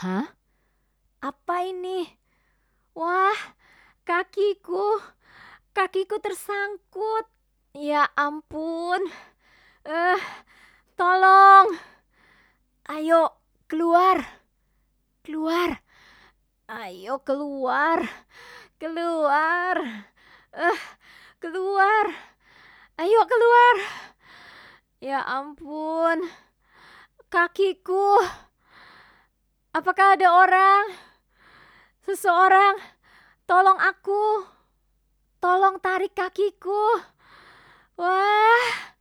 Hah? Apa ini? Wah, kakiku. Kakiku tersangkut. Ya ampun. Eh, tolong. Ayo, keluar. Keluar. Ayo keluar. Keluar. Eh, keluar. Ayo keluar. Ya ampun. Kakiku. Apakah ada orang? Seseorang, tolong aku. Tolong tarik kakiku. Wah,